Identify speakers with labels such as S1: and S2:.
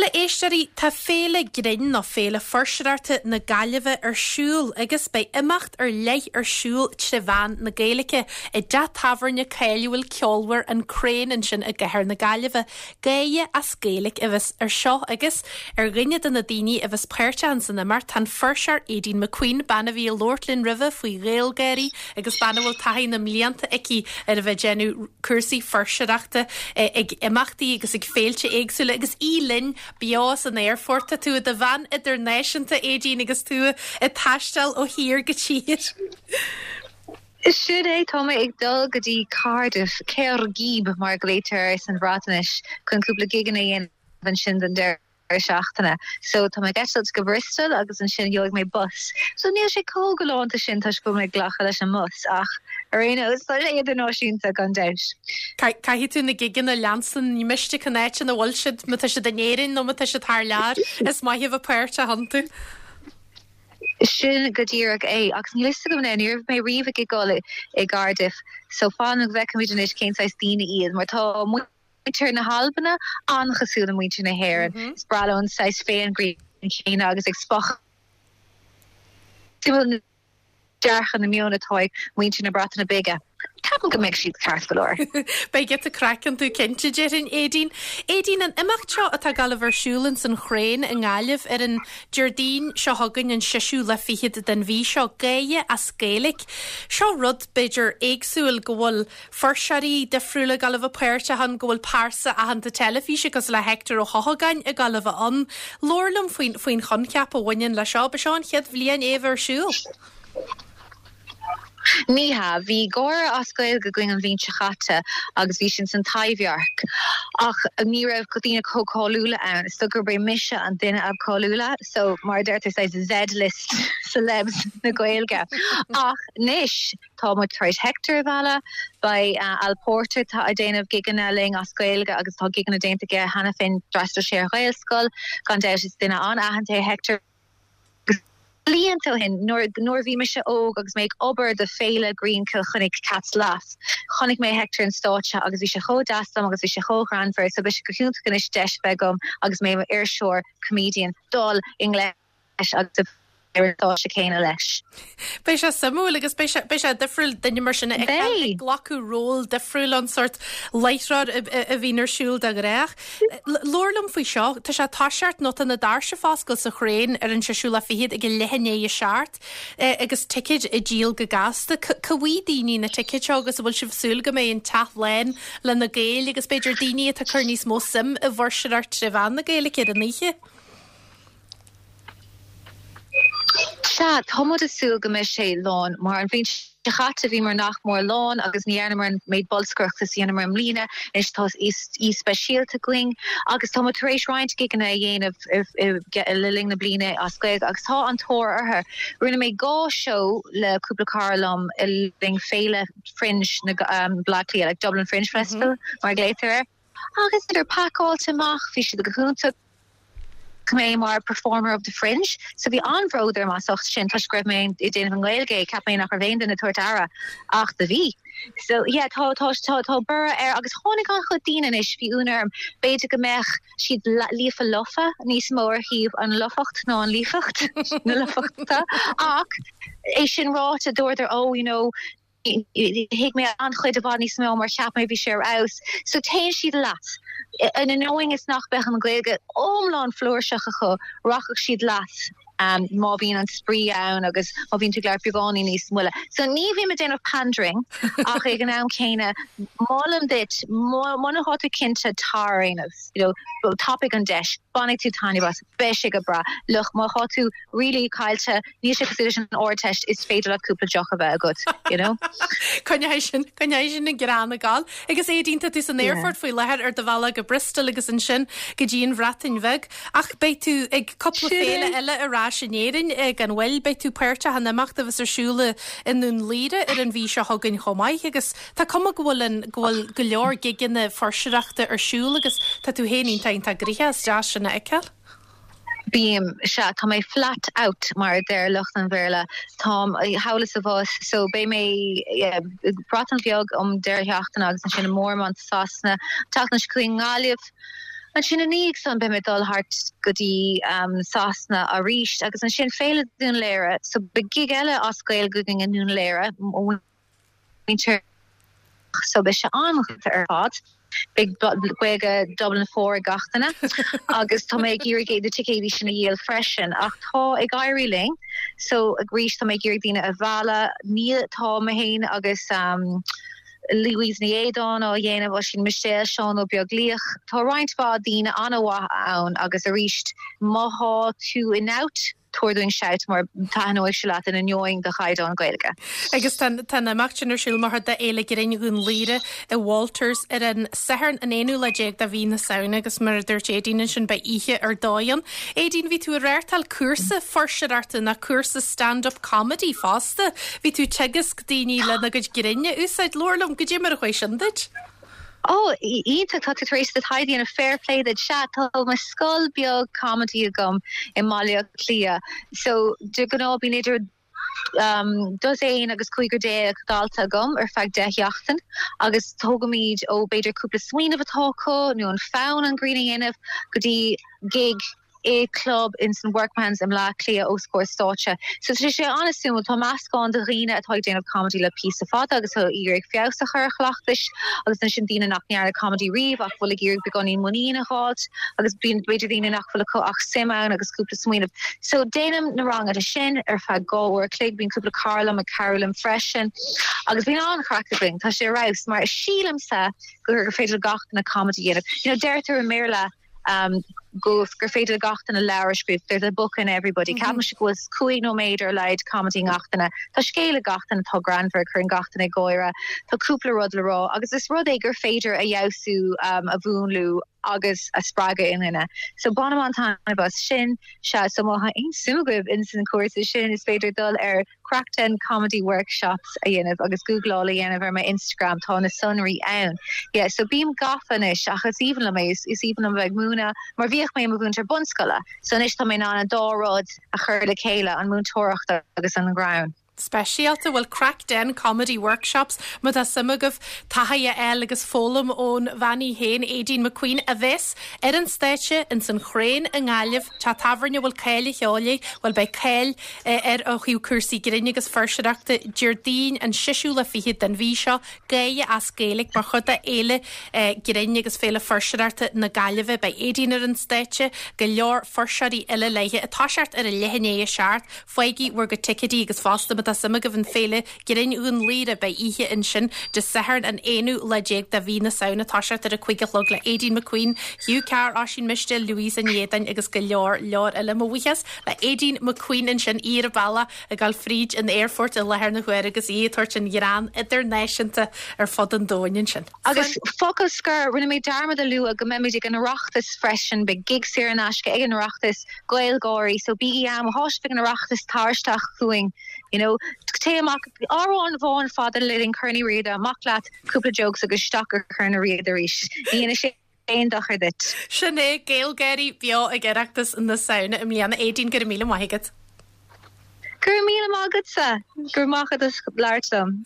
S1: éisteí tá féle grinn nó féle forsirarte na galibh siúl agus bei imacht leith siúl trefan na Gaeilge I da tafarne céilúil ceolhar an créan sin a gethir na galibh gaie as Gaelic vis seo agus rinne den na daoine vis péirtean san mar tan forsar Édín McQueen banna bhí Lordlin River faoi réalgéirí agus banna bhfuil taí na mlíanta ici a bheith genú cursaí forsirachta ag imachtaí agus ag féilte éagsúla agus ílinn Bios an airforta tú a van internationalta Édín agus tú a taistal ó hir go tír.
S2: Siúd é Toma ag dul go dtí Cardiff céir gíb mar gléiteir san bhrátanis chun cúpla giganna dhéanamh sin den deir seachtainna. So tá mé gastal go Bristol agus an sin joig mé bus. So níl sé cógalánta sin tá go mé glacha leis an mus ach arena is tá iad an náisiúnta gan deis.
S1: Caithí tú na giganna leanstan ní miste canéit na bhil siad mu se danéirinn nó mu se tar lear is maitheh a puirt a hantu.
S2: Sin godíach é agus ní lista gom níir mé riomh i gála i Cardiff. So fáin ag bheith comíis céntáis daine iad mar tá muintir na halbanna anchasú na muintir na hhéir is bralón sais féin grí chéine agus ag spoch dearchan na mionna táig muintir na brata na bige. Capel go meid siad ceart golóir.
S1: Bei get a crackan tú cinnte dearin Édín. Édín an imachteo atá galibh siúlann san chréin in gáileh an Jardín seo hagann an siisiú le fihiad den bhí seo gaie as Gaelic. Seo rud beidir éagsúil go bhfuil forsarí defriúla galibh puirte han go bhfuil pársa a han de telefíse agus le hectar ó chothagain a galibh an. Lorlam faoin chonceap a bhain le seo be seán chiad bblion éhar siúl.
S2: Níha, hí góra ascail go going an bhín chatte agus bhí sin san taimhhearc. Ach ní raibh go dtíine cóáúla ann, is tugur bre mise an duine ab cáúla, so mar deirtar sais Z-list celebs na Gaeilge. Ach níis tá mu taréis Hector bhela by Al Porter tá a déanamh giganna ling as Gaeilge agus tá giganna déantaige hana fin dreistar sé Gaelscoil gan deis is duine an ahananta Hector Líontal hin nor bhí me se óg agus méid obair de féile green kill chunig cats las. Chonig mé Hector an státe agus bhí se chodastam agus bhí se chogranfer so bhí se goúnta gan is deis begum agus mé airshore comedian dul English agus tá se céine leis.
S1: Bei se samú agus bei se difriúil daine mar sinna ag glacu ról difriúil an sort leitrad a bhínar siúil a réach. Lorlam faoi seo, tá se táseart nó an na darse fáscail sa chréin ar an seisiúla fihiad ag lehanné a seart agus tiid i díal go gasta. Cahí daoine na tiid seo agus bhfuil si bhsúil go mé an tath lein le na Gaeil agus beidir daoine a chu níos mó sim a bhharseart trefan na Gaeilge céad an níe.
S2: Ja, Thomas is súil go mé sé lán mar an bhín chatte bhí mar nach mór lán agus níarna mar méid bolscrocht is dhéanana mar mlína is tá í speisialta going agus tá taréis roiint giganna dhéanamh liling na blina ascaig agus tá an tóir artha rinne mé gá seo le cúpla carlam i ling féile fringe na Blackley like Dublin Fringe Festival mar gléiteir agus idir pacáilte amach bhí siad go chunta mé mar performer of the Fringe, so bhí anróidir má socht sin tuisgribh mé I déanamh an Gaeilge cap mé nach bhéin in na tuairtara ach de bhí. So yeah, tá bura agus tháinig an chudíine is bhí únarm beidir go meach siad lífa lofa níos mór híomh an lofacht ná an lífacht na lofachta ach é sin ráta dúirtar hiig mé anchuid a bhd níos mó mar cheap mé bhí sé aus. So téann siad leat. In an knowing is nach bechan an Gaeilge omláán flúirseach go rachach siad leat má bhín an sprí ann agus má bhín tú leir beagání níos muile. So ní bhí me déanamh pandering ach ag an am céine málam dit mána háta cinnte táréanamh topic an deis bannig tú táine bas beise go bra luch má hátu really caiilte ní sé consider an ortest is féidir le cúpla joch a bheith agat,
S1: Conéis sin na grána gáil agus édínta tú san airfort faoi lehead ar do bhela go Bristol agus an sin go dtíon bhratain bheith ach bei tú ag coppla féile eile ará sinnéirin ag an bhfuil bei tú puirte han amach a bheits arsúla inún líre ar an bhí se hagann chomáid agus tá cuma gohfuil go leor giganna forsireachta arsúla agus tá tú héanaín tainta gríthe deas sinna eiceil.
S2: Bím se tá mé flat out mar der lucht an bhéle Tom houlas a bhs so bé mé bratan bheag deirtheachtain agus an sinna mórman sasna tana cuing ngáliamh An sin aníag san be me dul hart godi sasna a richt agus an sin féle dún léire so be gig eile ascail going an nún léire winter so be se an ar fad. Big gwega Dublin 4 gachtainna agus tá méid irrigate de ticketí sinna dhéal freisin ach tá ag gaiiriling so ag ríis tá méid irrigdína a bhela níl tá mahéin agus Louise Niedon ó dhéanamh ó sin Michelle Sean ó beaglíoch tá roiintbá dína anha ann agus a ríist máthá tú in out toordoing shout mar tánoig se laat in an joing de chaid an gailge.
S1: Agus tan amachtanar siúil mar de éile gréine gún líre I Walters ar an sehern an éú le déag da hí na saona agus mar dúirt édíine sin bei ihe ar dáan. Édín ví tú réirtal cuasa forsearta na cuasa stand-up comedy fásta. Ví tú tegus daoine le na go grinne úsáid lorlam go dé mar a chuéis sindid?
S2: Oh, ínta tá éis dat haidí an a fair play dat chat ma skull beag comedy a gom in Malia clia. So du gan á bí idir dos éin agus cuigur dé dalta gom ar fag deachtan agus tógamíd ó beidir cúpla swin of a talko nu an faun an greening inf godi gig a club in some workmans am la clia ó score stocha. So sé anasúm tá mascán de rina a toid of comedy le pí fada agus ho irig fiása churchlachtis agus na sin dína nach near a comedy riv ach full irig begoní muína hot agus bín beidir dína nach full ach simán agus cúpla swin of. So dénam na rang at a sin ar fa go or clig bín cúpla Carlam a Carolyn freshen agus bín an crackling tá sé raus mar sílam sa gur féidir gacht na comedy you know dertar a méla goes graféidir gatain a leirspút there's a book in everybody Cam was cuaig no méidir leid comedy gachtainna tá scéile gatain tá granver chun gatain ag goire tá cúpla rud le rá agus is rud é gur féidir a jausú a bhúnlú agus a spraga inine. So Bonamantana bus sin se so ha ein sugub in sin course sin is féidir dul Crackten comedy workshops a dhéanamh agus Google a dhéanamh ar my Instagram tá na sunrí ann. Yeah, so bím gafanis achas even le is even am bheith múna mar bhíoch mé mún ar bunscola. So nis tá mé ná an dárod a chur le chéile an mún toachta agus an ground.
S1: Specialta bhfuil Crackten comedy workshops mu a samagah tahaia eil agus fólam ón bhaní héin Édín McQueen a bheits ar an stéite in san chréin a ngáileh tá tafarne bhfuil céile cheála bhfuil bei céil ar ó chiú cursaí grinne agus farseachta dúirdín an siisiú le fihiad den bhí seo gaige as céalaigh mar chud a éile grinne agus féle farseachta na gaiileh bei Édín ar an stéite go leor farsearí eile leiche atá seart ar a lehanné seart foiigi bhar go ticetí agus fásta a sama go bhn féle grin ún líre bei ihe in sin de sehar an éú le déag da hí na saona táseart ar a chuigelog le Édín McQueen, Hugh Carr á sin miste Louise Niedon agus go leor eile mhuichas le Édín McQueen in sin íre balla a gal fríd in airfort a lehar na huir agus íthort in Iran internationalta ar fod an dóin sin.
S2: Agus focus gur rinne mé darma a lu a go méid an rachtas freisin be gig sé an asce ag an rachtas goil góirí so bí am hosfik an rachtas tarstach chuing. You know, téach árán bháin fada living Kearney Rida, maklat cúpla jokes agus stacker Kearney Rida ríis. Níana sé dachar dit.
S1: Sinné Gail Gary bio a gerachtas in na sauna im líana Édín gur míle maigad.
S2: Gur míle mágad sa, gur máchad is láirtam.